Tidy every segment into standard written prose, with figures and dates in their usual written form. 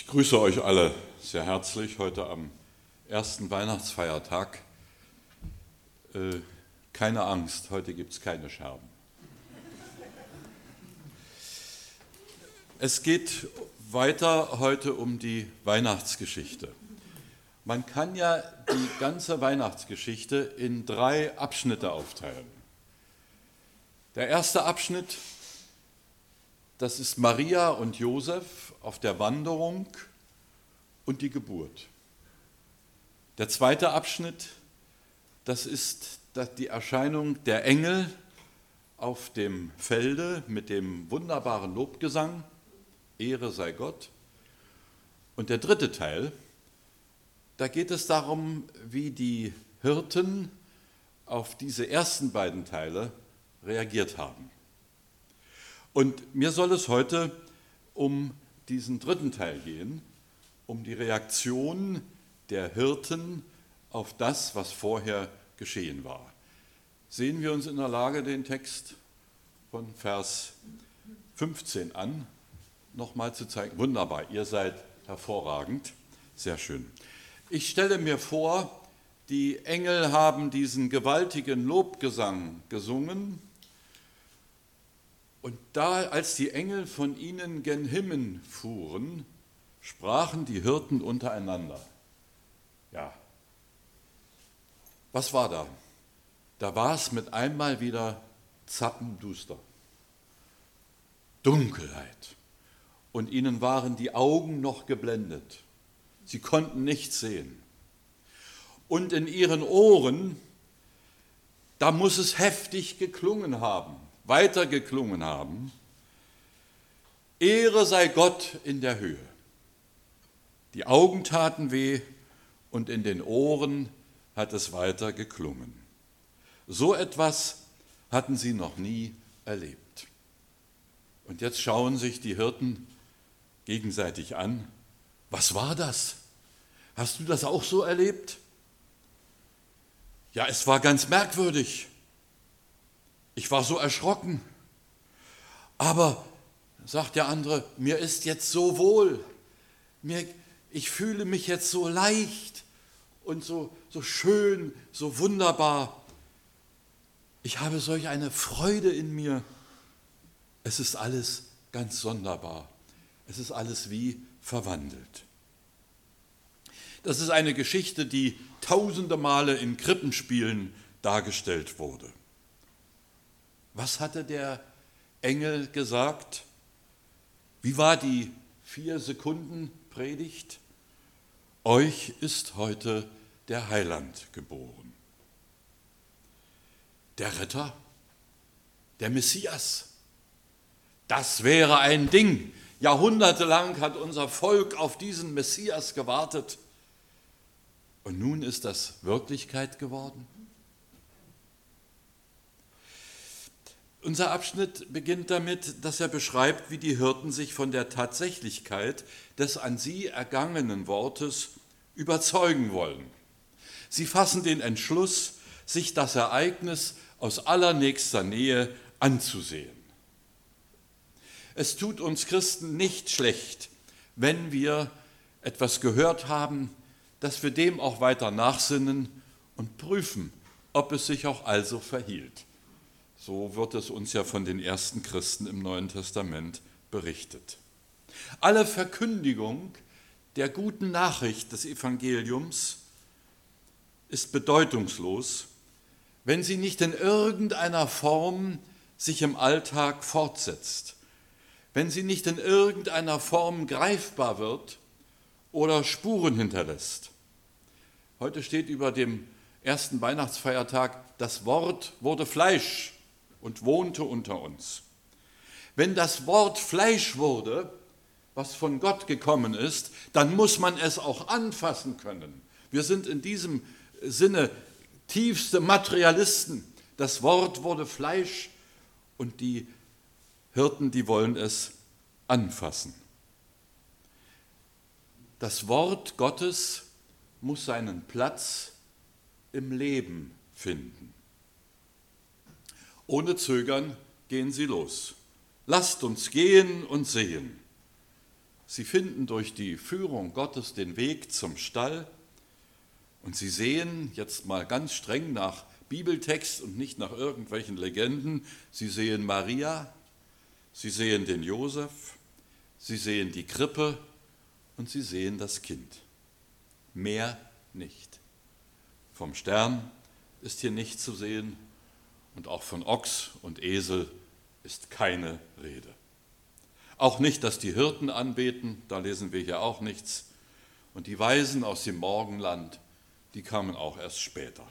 Ich grüße euch alle sehr herzlich heute am ersten Weihnachtsfeiertag. Keine Angst, heute gibt es keine Scherben. Es geht weiter heute um die Weihnachtsgeschichte. Man kann ja die ganze Weihnachtsgeschichte in 3 Abschnitte aufteilen. Der erste Abschnitt, das ist Maria und Josef auf der Wanderung und die Geburt. Der zweite Abschnitt, das ist die Erscheinung der Engel auf dem Felde mit dem wunderbaren Lobgesang, Ehre sei Gott. Und der dritte Teil, da geht es darum, wie die Hirten auf diese ersten beiden Teile reagiert haben. Und mir soll es heute um diesen dritten Teil gehen, um die Reaktion der Hirten auf das, was vorher geschehen war. Sehen wir uns in der Lage, den Text von Vers 15 an, nochmal zu zeigen. Wunderbar, ihr seid hervorragend, sehr schön. Ich stelle mir vor, die Engel haben diesen gewaltigen Lobgesang gesungen. Und da, als die Engel von ihnen gen Himmel fuhren, sprachen die Hirten untereinander. Ja, was war da? Da war es mit einmal wieder zappenduster. Dunkelheit. Und ihnen waren die Augen noch geblendet. Sie konnten nichts sehen. Und in ihren Ohren, da muss es heftig geklungen haben. Weiter geklungen haben, Ehre sei Gott in der Höhe. Die Augen taten weh und in den Ohren hat es weiter geklungen. So etwas hatten sie noch nie erlebt. Und jetzt schauen sich die Hirten gegenseitig an. Was war das? Hast du das auch so erlebt? Ja, es war ganz merkwürdig. Ich war so erschrocken, aber, sagt der andere, mir ist jetzt so wohl, ich fühle mich jetzt so leicht und so schön, so wunderbar. Ich habe solch eine Freude in mir. Es ist alles ganz sonderbar. Es ist alles wie verwandelt. Das ist eine Geschichte, die tausende Male in Krippenspielen dargestellt wurde. Was hatte der Engel gesagt? Wie war die 4-Sekunden-Predigt? Euch ist heute der Heiland geboren. Der Retter, der Messias. Das wäre ein Ding. Jahrhundertelang hat unser Volk auf diesen Messias gewartet. Und nun ist das Wirklichkeit geworden. Unser Abschnitt beginnt damit, dass er beschreibt, wie die Hirten sich von der Tatsächlichkeit des an sie ergangenen Wortes überzeugen wollen. Sie fassen den Entschluss, sich das Ereignis aus allernächster Nähe anzusehen. Es tut uns Christen nicht schlecht, wenn wir etwas gehört haben, dass wir dem auch weiter nachsinnen und prüfen, ob es sich auch also verhielt. So wird es uns ja von den ersten Christen im Neuen Testament berichtet. Alle Verkündigung der guten Nachricht des Evangeliums ist bedeutungslos, wenn sie nicht in irgendeiner Form sich im Alltag fortsetzt, wenn sie nicht in irgendeiner Form greifbar wird oder Spuren hinterlässt. Heute steht über dem ersten Weihnachtsfeiertag, das Wort wurde Fleisch und wohnte unter uns. Wenn das Wort Fleisch wurde, was von Gott gekommen ist, dann muss man es auch anfassen können. Wir sind in diesem Sinne tiefste Materialisten. Das Wort wurde Fleisch und die Hirten, die wollen es anfassen. Das Wort Gottes muss seinen Platz im Leben finden. Ohne Zögern gehen sie los. Lasst uns gehen und sehen. Sie finden durch die Führung Gottes den Weg zum Stall und sie sehen, jetzt mal ganz streng nach Bibeltext und nicht nach irgendwelchen Legenden, sie sehen Maria, sie sehen den Josef, sie sehen die Krippe und sie sehen das Kind. Mehr nicht. Vom Stern ist hier nichts zu sehen und auch von Ochs und Esel ist keine Rede. Auch nicht, dass die Hirten anbeten, da lesen wir hier auch nichts. Und die Weisen aus dem Morgenland, die kamen auch erst später.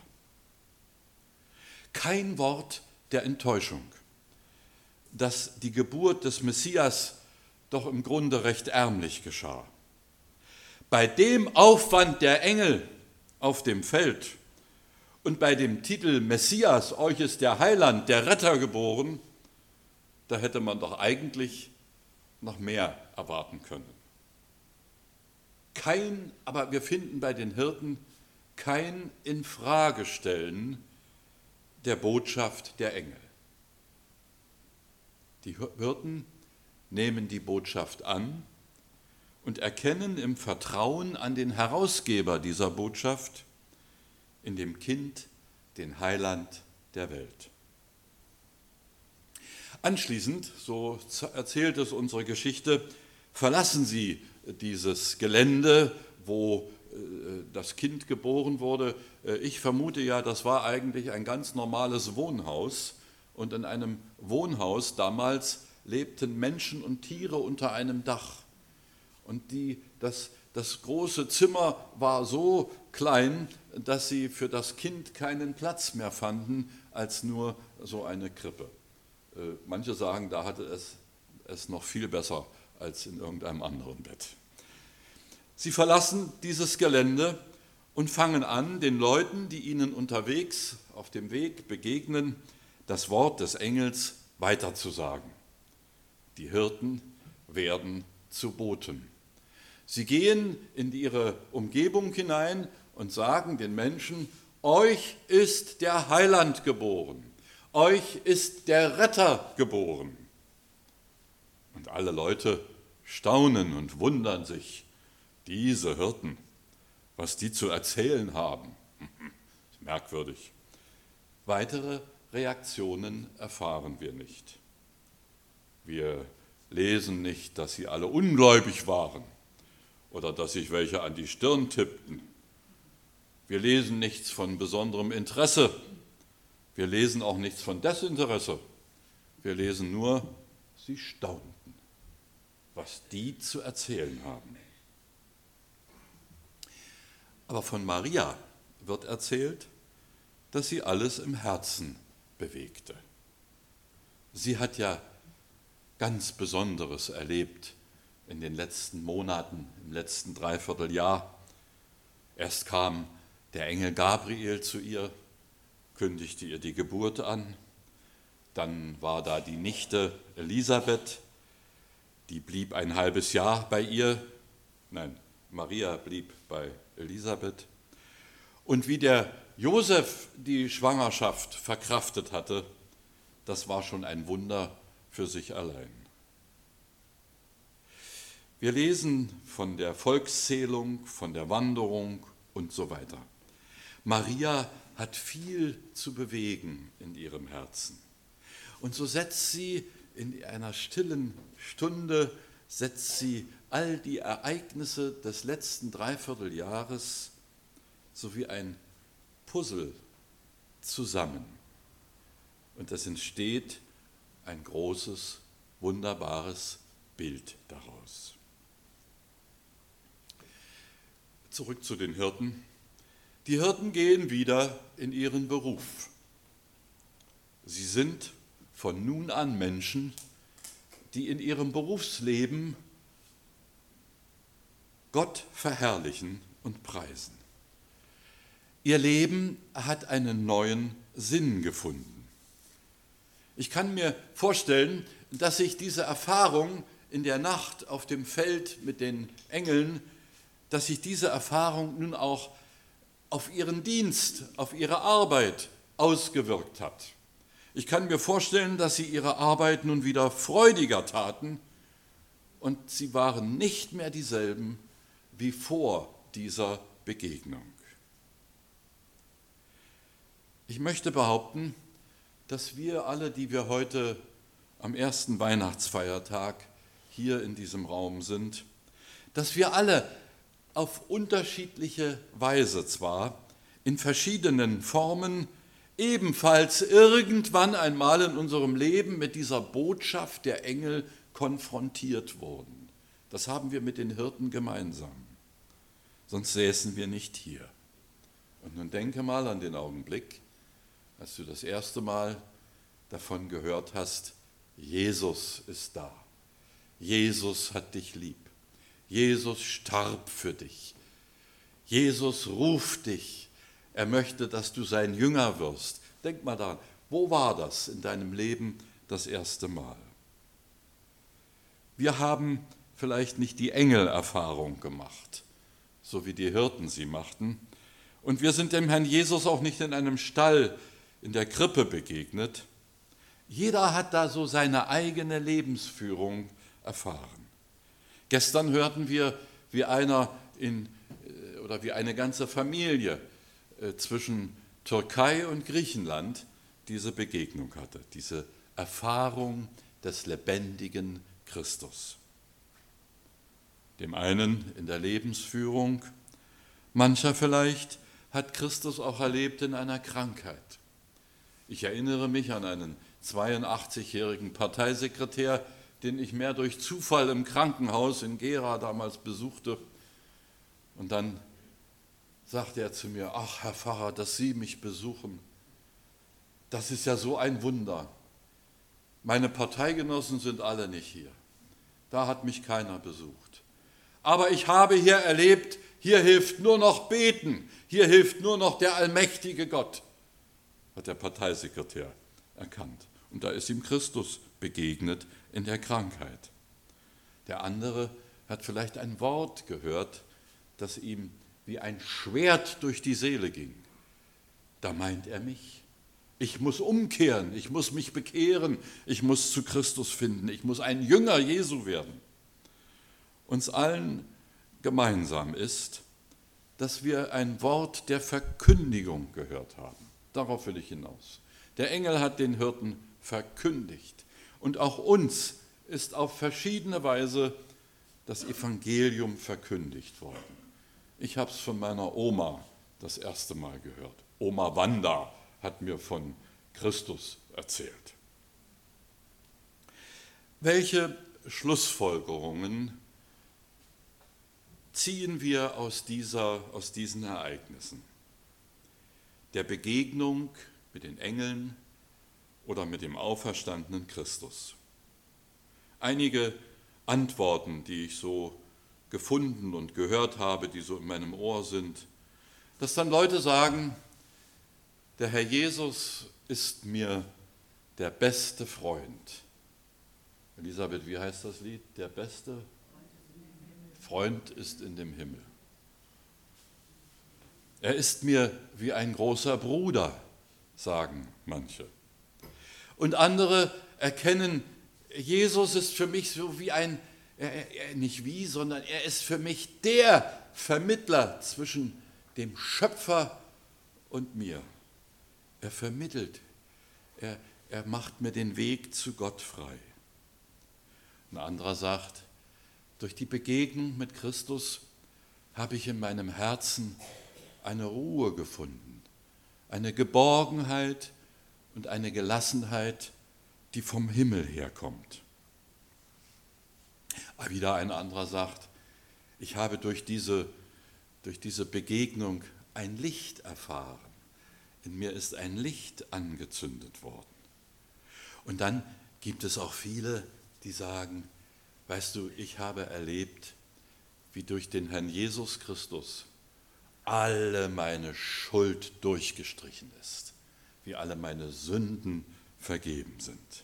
Kein Wort der Enttäuschung, dass die Geburt des Messias doch im Grunde recht ärmlich geschah. Bei dem Aufwand der Engel auf dem Feld und bei dem Titel Messias, euch ist der Heiland, der Retter geboren, da hätte man doch eigentlich noch mehr erwarten können. Aber wir finden bei den Hirten kein Infragestellen der Botschaft der Engel. Die Hirten nehmen die Botschaft an und erkennen im Vertrauen an den Herausgeber dieser Botschaft, in dem Kind, den Heiland der Welt. Anschließend, so erzählt es unsere Geschichte, verlassen sie dieses Gelände, wo das Kind geboren wurde. Ich vermute ja, das war eigentlich ein ganz normales Wohnhaus. Und in einem Wohnhaus damals lebten Menschen und Tiere unter einem Dach. Und das große Zimmer war so klein, dass sie für das Kind keinen Platz mehr fanden, als nur so eine Krippe. Manche sagen, da hatte es noch viel besser als in irgendeinem anderen Bett. Sie verlassen dieses Gelände und fangen an, den Leuten, die ihnen unterwegs auf dem Weg begegnen, das Wort des Engels weiterzusagen. Die Hirten werden zu Boten. Sie gehen in ihre Umgebung hinein und sagen den Menschen, euch ist der Heiland geboren, euch ist der Retter geboren. Und alle Leute staunen und wundern sich, diese Hirten, was die zu erzählen haben. Ist merkwürdig. Weitere Reaktionen erfahren wir nicht. Wir lesen nicht, dass sie alle ungläubig waren oder dass sich welche an die Stirn tippten. Wir lesen nichts von besonderem Interesse. Wir lesen auch nichts von Desinteresse. Wir lesen nur, sie staunten, was die zu erzählen haben. Aber von Maria wird erzählt, dass sie alles im Herzen bewegte. Sie hat ja ganz Besonderes erlebt in den letzten Monaten, im letzten Dreivierteljahr. Erst kam der Engel Gabriel zu ihr, kündigte ihr die Geburt an. Dann war da die Nichte Elisabeth, die blieb ein halbes Jahr bei ihr. Nein, Maria blieb bei Elisabeth. Und wie der Josef die Schwangerschaft verkraftet hatte, das war schon ein Wunder für sich allein. Wir lesen von der Volkszählung, von der Wanderung und so weiter. Maria hat viel zu bewegen in ihrem Herzen. Und so setzt sie in einer stillen Stunde, all die Ereignisse des letzten Dreivierteljahres so wie ein Puzzle zusammen. Und es entsteht ein großes, wunderbares Bild daraus. Zurück zu den Hirten. Die Hirten gehen wieder in ihren Beruf. Sie sind von nun an Menschen, die in ihrem Berufsleben Gott verherrlichen und preisen. Ihr Leben hat einen neuen Sinn gefunden. Ich kann mir vorstellen, dass sich diese Erfahrung in der Nacht auf dem Feld mit den Engeln, dass sich diese Erfahrung nun auch auf ihren Dienst, auf ihre Arbeit ausgewirkt hat. Ich kann mir vorstellen, dass sie ihre Arbeit nun wieder freudiger taten und sie waren nicht mehr dieselben wie vor dieser Begegnung. Ich möchte behaupten, dass wir alle, die wir heute am ersten Weihnachtsfeiertag hier in diesem Raum sind, dass wir alle auf unterschiedliche Weise zwar, in verschiedenen Formen, ebenfalls irgendwann einmal in unserem Leben mit dieser Botschaft der Engel konfrontiert wurden. Das haben wir mit den Hirten gemeinsam. Sonst säßen wir nicht hier. Und nun denke mal an den Augenblick, als du das erste Mal davon gehört hast, Jesus ist da. Jesus hat dich lieb. Jesus starb für dich. Jesus ruft dich. Er möchte, dass du sein Jünger wirst. Denk mal daran, wo war das in deinem Leben das erste Mal? Wir haben vielleicht nicht die Engelerfahrung gemacht, so wie die Hirten sie machten. Und wir sind dem Herrn Jesus auch nicht in einem Stall in der Krippe begegnet. Jeder hat da so seine eigene Lebensführung erfahren. Gestern hörten wir, wie eine ganze Familie zwischen Türkei und Griechenland diese Begegnung hatte, diese Erfahrung des lebendigen Christus. Dem einen in der Lebensführung, mancher vielleicht hat Christus auch erlebt in einer Krankheit. Ich erinnere mich an einen 82-jährigen Parteisekretär, den ich mehr durch Zufall im Krankenhaus in Gera damals besuchte. Und dann sagte er zu mir, ach Herr Pfarrer, dass Sie mich besuchen, das ist ja so ein Wunder. Meine Parteigenossen sind alle nicht hier. Da hat mich keiner besucht. Aber ich habe hier erlebt, hier hilft nur noch Beten, hier hilft nur noch der allmächtige Gott, hat der Parteisekretär erkannt. Und da ist ihm Christus begegnet in der Krankheit. Der andere hat vielleicht ein Wort gehört, das ihm wie ein Schwert durch die Seele ging. Da meint er mich. Ich muss umkehren, ich muss mich bekehren, ich muss zu Christus finden, ich muss ein Jünger Jesu werden. Uns allen gemeinsam ist, dass wir ein Wort der Verkündigung gehört haben. Darauf will ich hinaus. Der Engel hat den Hirten verkündigt und auch uns ist auf verschiedene Weise das Evangelium verkündigt worden. Ich habe es von meiner Oma das erste Mal gehört. Oma Wanda hat mir von Christus erzählt. Welche Schlussfolgerungen ziehen wir aus diesen Ereignissen? Der Begegnung mit den Engeln oder mit dem auferstandenen Christus? Einige Antworten, die ich so gefunden und gehört habe, die so in meinem Ohr sind, dass dann Leute sagen, der Herr Jesus ist mir der beste Freund. Elisabeth, wie heißt das Lied? Der beste Freund ist in dem Himmel. Er ist mir wie ein großer Bruder, sagen manche. Und andere erkennen, Jesus ist für mich so wie sondern er ist für mich der Vermittler zwischen dem Schöpfer und mir. Er vermittelt, er macht mir den Weg zu Gott frei. Ein anderer sagt, durch die Begegnung mit Christus habe ich in meinem Herzen eine Ruhe gefunden, eine Geborgenheit und eine Gelassenheit, die vom Himmel herkommt. Aber wieder ein anderer sagt, ich habe durch diese Begegnung ein Licht erfahren. In mir ist ein Licht angezündet worden. Und dann gibt es auch viele, die sagen, weißt du, ich habe erlebt, wie durch den Herrn Jesus Christus alle meine Schuld durchgestrichen ist, wie alle meine Sünden vergeben sind.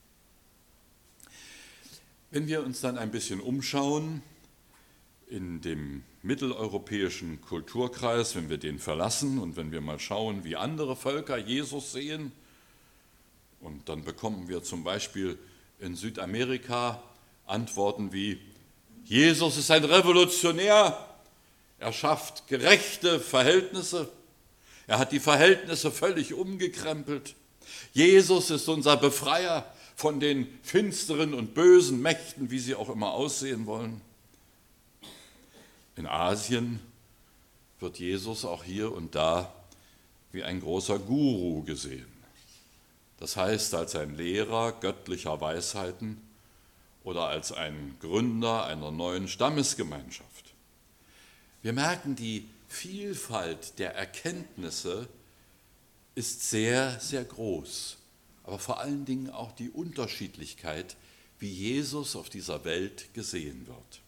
Wenn wir uns dann ein bisschen umschauen in dem mitteleuropäischen Kulturkreis, wenn wir den verlassen und wenn wir mal schauen, wie andere Völker Jesus sehen, und dann bekommen wir zum Beispiel in Südamerika Antworten wie: Jesus ist ein Revolutionär, er schafft gerechte Verhältnisse, er hat die Verhältnisse völlig umgekrempelt. Jesus ist unser Befreier von den finsteren und bösen Mächten, wie sie auch immer aussehen wollen. In Asien wird Jesus auch hier und da wie ein großer Guru gesehen. Das heißt, als ein Lehrer göttlicher Weisheiten oder als ein Gründer einer neuen Stammesgemeinschaft. Wir merken, die Vielfalt der Erkenntnisse ist sehr, sehr groß, aber vor allen Dingen auch die Unterschiedlichkeit, wie Jesus auf dieser Welt gesehen wird.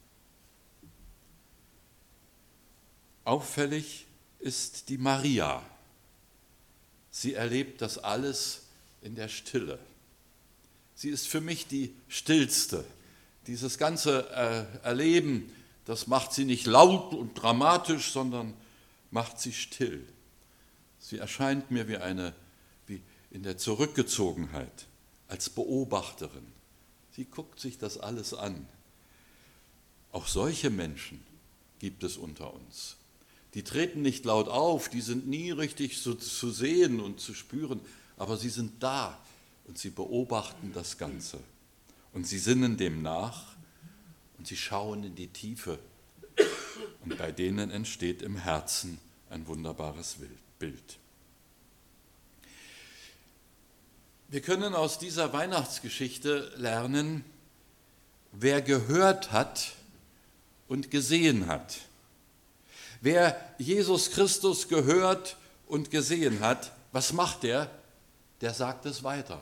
Auffällig ist die Maria. Sie erlebt das alles in der Stille. Sie ist für mich die Stillste. Dieses ganze Erleben, das macht sie nicht laut und dramatisch, sondern macht sie still. Sie erscheint mir wie in der Zurückgezogenheit, als Beobachterin. Sie guckt sich das alles an. Auch solche Menschen gibt es unter uns. Die treten nicht laut auf, die sind nie richtig so zu sehen und zu spüren, aber sie sind da und sie beobachten das Ganze. Und sie sinnen dem nach und sie schauen in die Tiefe. Und bei denen entsteht im Herzen ein wunderbares Bild. Wir können aus dieser Weihnachtsgeschichte lernen, wer gehört hat und gesehen hat. Wer Jesus Christus gehört und gesehen hat, was macht der? Der sagt es weiter.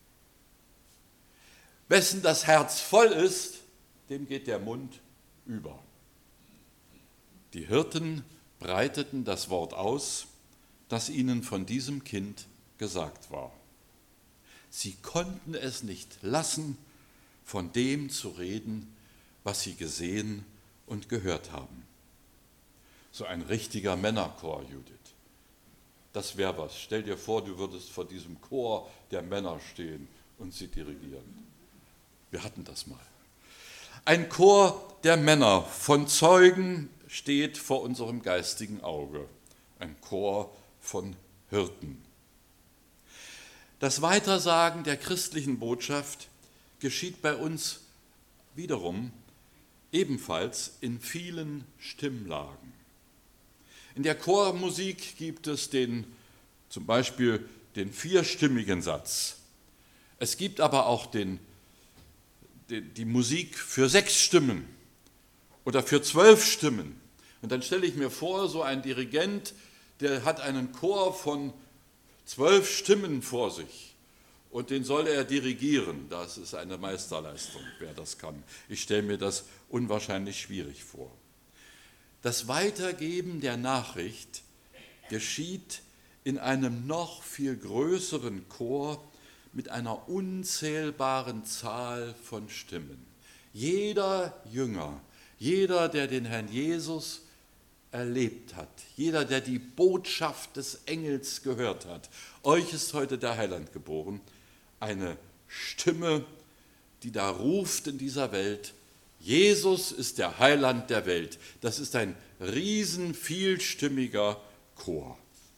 Wessen das Herz voll ist, dem geht der Mund über. Die Hirten breiteten das Wort aus, das ihnen von diesem Kind gesagt war. Sie konnten es nicht lassen, von dem zu reden, was sie gesehen und gehört haben. So ein richtiger Männerchor, Judith. Das wäre was. Stell dir vor, du würdest vor diesem Chor der Männer stehen und sie dirigieren. Wir hatten das mal. Ein Chor der Männer von Zeugen steht vor unserem geistigen Auge. Ein Chor von Hirten. Das Weitersagen der christlichen Botschaft geschieht bei uns wiederum ebenfalls in vielen Stimmlagen. In der Chormusik gibt es zum Beispiel den vierstimmigen Satz. Es gibt aber auch die Musik für 6 Stimmen oder für 12 Stimmen. Und dann stelle ich mir vor, so ein Dirigent, der hat einen Chor von 12 Stimmen vor sich und den soll er dirigieren. Das ist eine Meisterleistung, wer das kann. Ich stelle mir das unwahrscheinlich schwierig vor. Das Weitergeben der Nachricht geschieht in einem noch viel größeren Chor mit einer unzählbaren Zahl von Stimmen. Jeder Jünger, jeder, der den Herrn Jesus erlebt hat, jeder, der die Botschaft des Engels gehört hat, euch ist heute der Heiland geboren, eine Stimme, die da ruft in dieser Welt: Jesus ist der Heiland der Welt. Das ist ein riesen vielstimmiger Chor.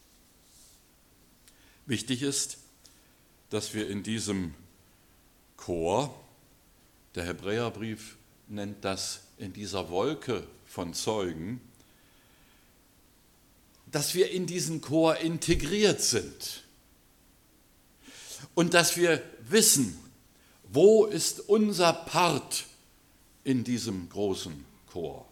Wichtig ist, dass wir in diesem Chor, der Hebräerbrief nennt das in dieser Wolke von Zeugen, dass wir in diesen Chor integriert sind und dass wir wissen, wo ist unser Part in diesem großen Chor.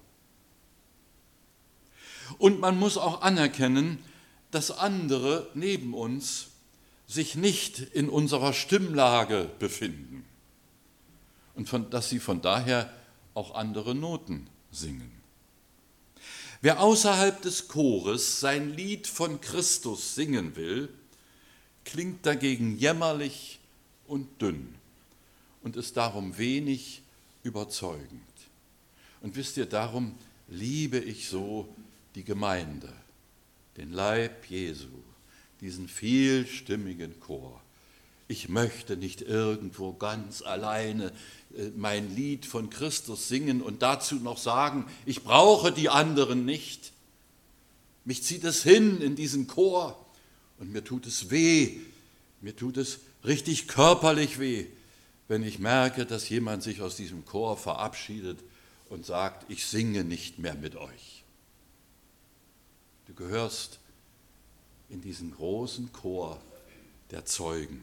Und man muss auch anerkennen, dass andere neben uns sich nicht in unserer Stimmlage befinden und dass sie von daher auch andere Noten singen. Wer außerhalb des Chores sein Lied von Christus singen will, klingt dagegen jämmerlich und dünn und ist darum wenig überzeugend. Und wisst ihr, darum liebe ich so die Gemeinde, den Leib Jesu, diesen vielstimmigen Chor. Ich möchte nicht irgendwo ganz alleine mein Lied von Christus singen und dazu noch sagen, ich brauche die anderen nicht. Mich zieht es hin in diesen Chor und mir tut es weh, mir tut es richtig körperlich weh, wenn ich merke, dass jemand sich aus diesem Chor verabschiedet und sagt, ich singe nicht mehr mit euch. Du gehörst in diesen großen Chor der Zeugen.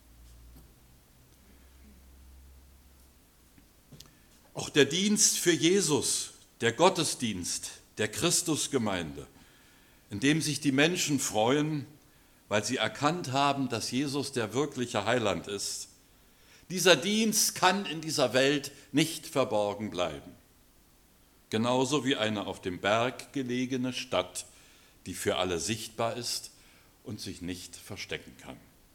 Auch der Dienst für Jesus, der Gottesdienst der Christusgemeinde, in dem sich die Menschen freuen, weil sie erkannt haben, dass Jesus der wirkliche Heiland ist. Dieser Dienst kann in dieser Welt nicht verborgen bleiben. Genauso wie eine auf dem Berg gelegene Stadt, die für alle sichtbar ist und sich nicht verstecken kann.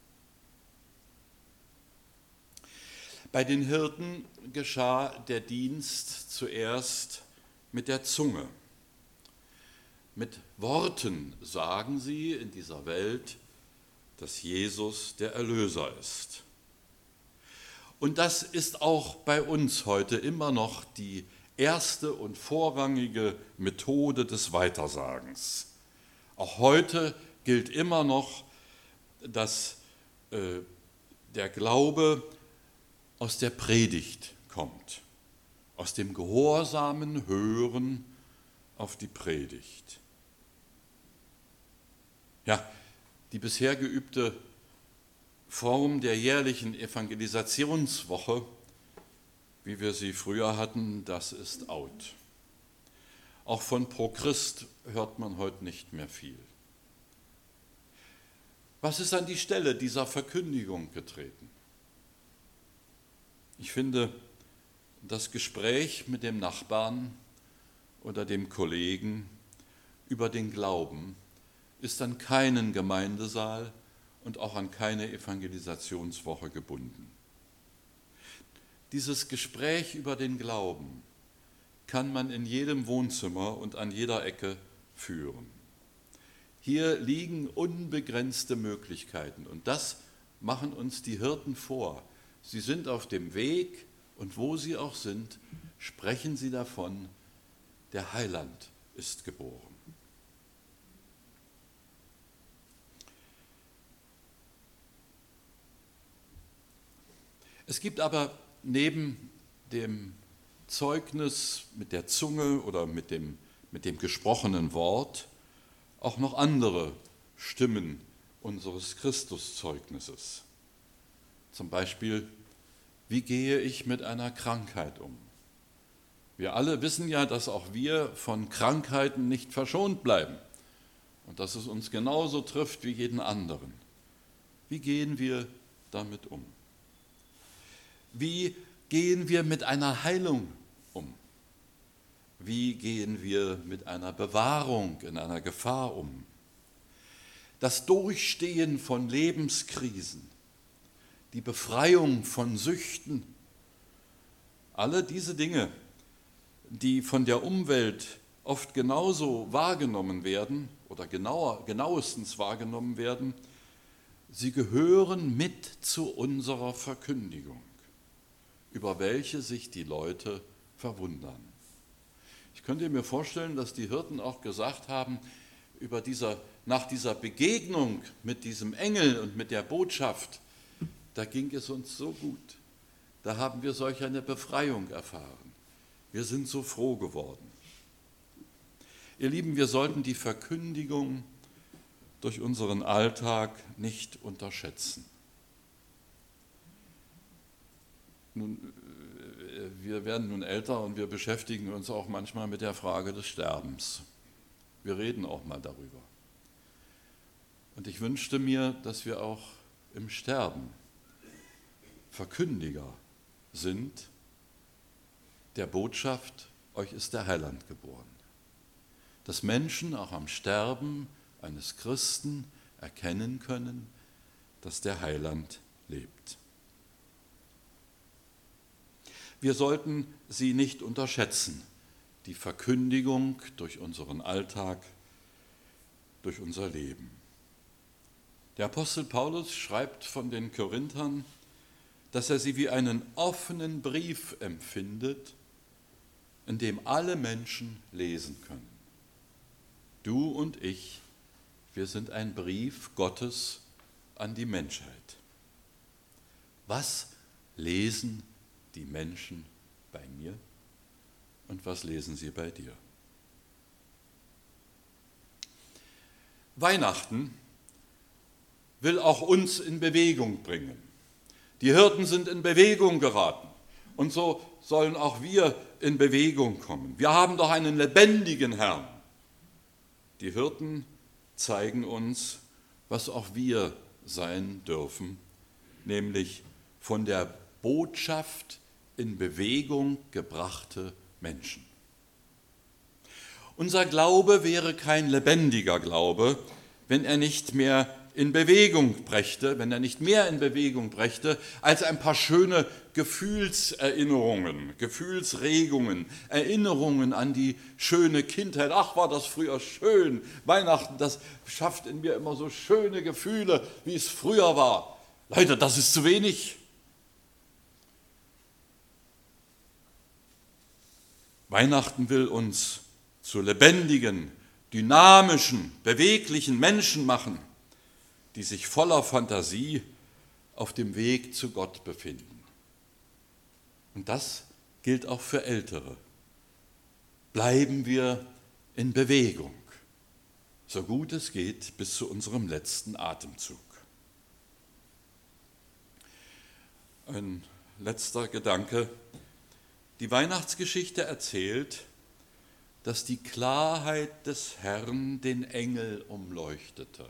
Bei den Hirten geschah der Dienst zuerst mit der Zunge. Mit Worten sagen sie in dieser Welt, dass Jesus der Erlöser ist. Und das ist auch bei uns heute immer noch die erste und vorrangige Methode des Weitersagens. Auch heute gilt immer noch, dass der Glaube aus der Predigt kommt, aus dem gehorsamen Hören auf die Predigt. Ja, die bisher geübte Form der jährlichen Evangelisationswoche, wie wir sie früher hatten, das ist out. Auch von Pro Christ hört man heute nicht mehr viel. Was ist an die Stelle dieser Verkündigung getreten? Ich finde, das Gespräch mit dem Nachbarn oder dem Kollegen über den Glauben ist an keinen Gemeindesaal und auch an keine Evangelisationswoche gebunden. Dieses Gespräch über den Glauben kann man in jedem Wohnzimmer und an jeder Ecke führen. Hier liegen unbegrenzte Möglichkeiten und das machen uns die Hirten vor. Sie sind auf dem Weg und wo sie auch sind, sprechen sie davon, der Heiland ist geboren. Es gibt aber neben dem Zeugnis mit der Zunge oder mit dem gesprochenen Wort auch noch andere Stimmen unseres Christuszeugnisses. Zum Beispiel, wie gehe ich mit einer Krankheit um? Wir alle wissen ja, dass auch wir von Krankheiten nicht verschont bleiben und dass es uns genauso trifft wie jeden anderen. Wie gehen wir damit um? Wie gehen wir mit einer Heilung um? Wie gehen wir mit einer Bewahrung in einer Gefahr um? Das Durchstehen von Lebenskrisen, die Befreiung von Süchten, alle diese Dinge, die von der Umwelt oft genauso wahrgenommen werden oder genauestens wahrgenommen werden, sie gehören mit zu unserer Verkündigung, über welche sich die Leute verwundern. Ich könnte mir vorstellen, dass die Hirten auch gesagt haben, nach dieser Begegnung mit diesem Engel und mit der Botschaft, da ging es uns so gut. Da haben wir solch eine Befreiung erfahren. Wir sind so froh geworden. Ihr Lieben, wir sollten die Verkündigung durch unseren Alltag nicht unterschätzen. Nun, wir werden nun älter und wir beschäftigen uns auch manchmal mit der Frage des Sterbens. Wir reden auch mal darüber. Und ich wünschte mir, dass wir auch im Sterben Verkündiger sind der Botschaft, euch ist der Heiland geboren. Dass Menschen auch am Sterben eines Christen erkennen können, dass der Heiland lebt. Wir sollten sie nicht unterschätzen, die Verkündigung durch unseren Alltag, durch unser Leben. Der Apostel Paulus schreibt von den Korinthern, dass er sie wie einen offenen Brief empfindet, in dem alle Menschen lesen können. Du und ich, wir sind ein Brief Gottes an die Menschheit. Was lesen die Menschen bei mir und was lesen sie bei dir? Weihnachten will auch uns in Bewegung bringen. Die Hirten sind in Bewegung geraten und so sollen auch wir in Bewegung kommen. Wir haben doch einen lebendigen Herrn. Die Hirten zeigen uns, was auch wir sein dürfen, nämlich von der Botschaft in Bewegung gebrachte Menschen. Unser Glaube wäre kein lebendiger Glaube, wenn er nicht mehr in Bewegung brächte, wenn er nicht mehr in Bewegung brächte, als ein paar schöne Gefühlserinnerungen, Gefühlsregungen, Erinnerungen an die schöne Kindheit. Ach, war das früher schön. Weihnachten, das schafft in mir immer so schöne Gefühle, wie es früher war. Leute, das ist zu wenig. Weihnachten will uns zu lebendigen, dynamischen, beweglichen Menschen machen, die sich voller Fantasie auf dem Weg zu Gott befinden. Und das gilt auch für Ältere. Bleiben wir in Bewegung, so gut es geht, bis zu unserem letzten Atemzug. Ein letzter Gedanke. Die Weihnachtsgeschichte erzählt, dass die Klarheit des Herrn den Engel umleuchtete.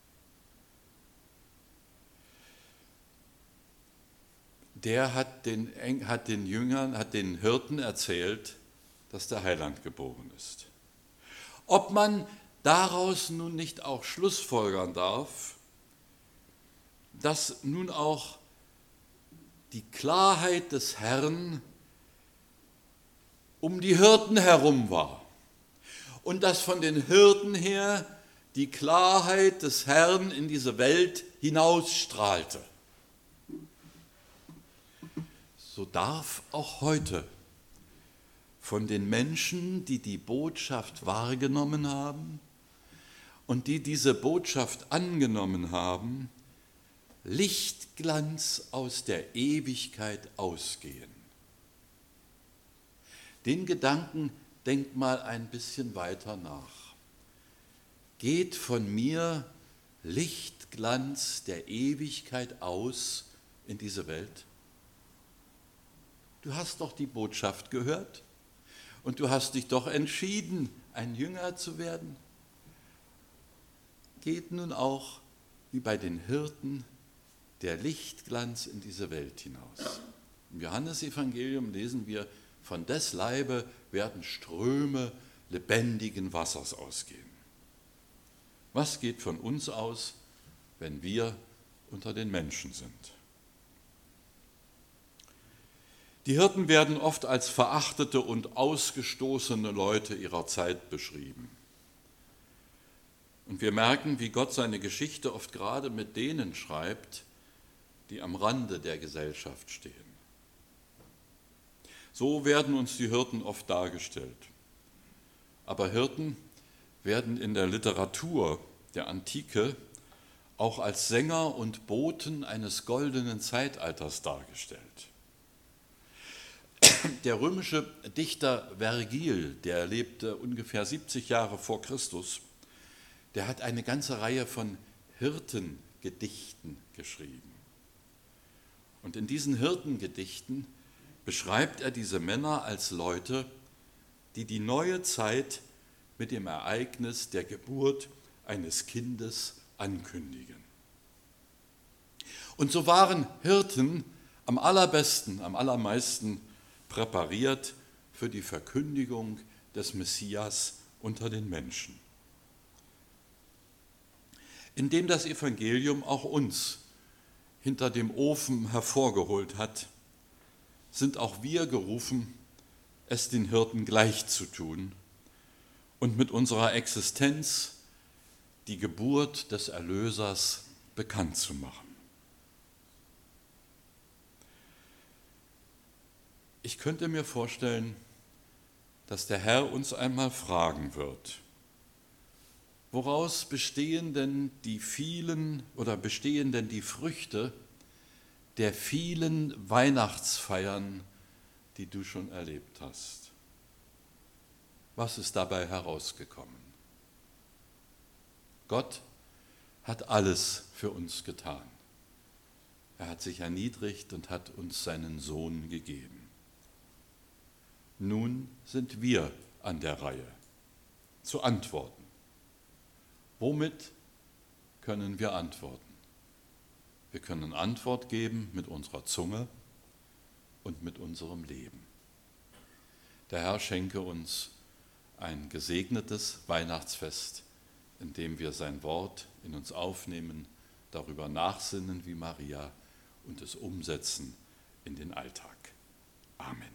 Der hat den Hirten erzählt, dass der Heiland geboren ist. Ob man daraus nun nicht auch schlussfolgern darf, dass nun auch die Klarheit des Herrn um die Hirten herum war und dass von den Hirten her die Klarheit des Herrn in diese Welt hinausstrahlte. So darf auch heute von den Menschen, die die Botschaft wahrgenommen haben und die diese Botschaft angenommen haben, Lichtglanz aus der Ewigkeit ausgehen. Den Gedanken denkt mal ein bisschen weiter nach. Geht von mir Lichtglanz der Ewigkeit aus in diese Welt? Du hast doch die Botschaft gehört und du hast dich doch entschieden, ein Jünger zu werden. Geht nun auch, wie bei den Hirten, der Lichtglanz in diese Welt hinaus. Im Johannesevangelium lesen wir, von des Leibe werden Ströme lebendigen Wassers ausgehen. Was geht von uns aus, wenn wir unter den Menschen sind? Die Hirten werden oft als verachtete und ausgestoßene Leute ihrer Zeit beschrieben. Und wir merken, wie Gott seine Geschichte oft gerade mit denen schreibt, die am Rande der Gesellschaft stehen. So werden uns die Hirten oft dargestellt. Aber Hirten werden in der Literatur der Antike auch als Sänger und Boten eines goldenen Zeitalters dargestellt. Der römische Dichter Vergil, der lebte ungefähr 70 Jahre vor Christus, der hat eine ganze Reihe von Hirtengedichten geschrieben. Und in diesen Hirtengedichten beschreibt er diese Männer als Leute, die die neue Zeit mit dem Ereignis der Geburt eines Kindes ankündigen. Und so waren Hirten am allerbesten, am allermeisten präpariert für die Verkündigung des Messias unter den Menschen. Indem das Evangelium auch uns hinter dem Ofen hervorgeholt hat, sind auch wir gerufen, es den Hirten gleich zu tun und mit unserer Existenz die Geburt des Erlösers bekannt zu machen. Ich könnte mir vorstellen, dass der Herr uns einmal fragen wird: Woraus bestehen denn die Früchte der vielen Weihnachtsfeiern, die du schon erlebt hast? Was ist dabei herausgekommen? Gott hat alles für uns getan. Er hat sich erniedrigt und hat uns seinen Sohn gegeben. Nun sind wir an der Reihe, zu antworten. Womit können wir antworten? Wir können Antwort geben mit unserer Zunge und mit unserem Leben. Der Herr schenke uns ein gesegnetes Weihnachtsfest, in dem wir sein Wort in uns aufnehmen, darüber nachsinnen wie Maria und es umsetzen in den Alltag. Amen.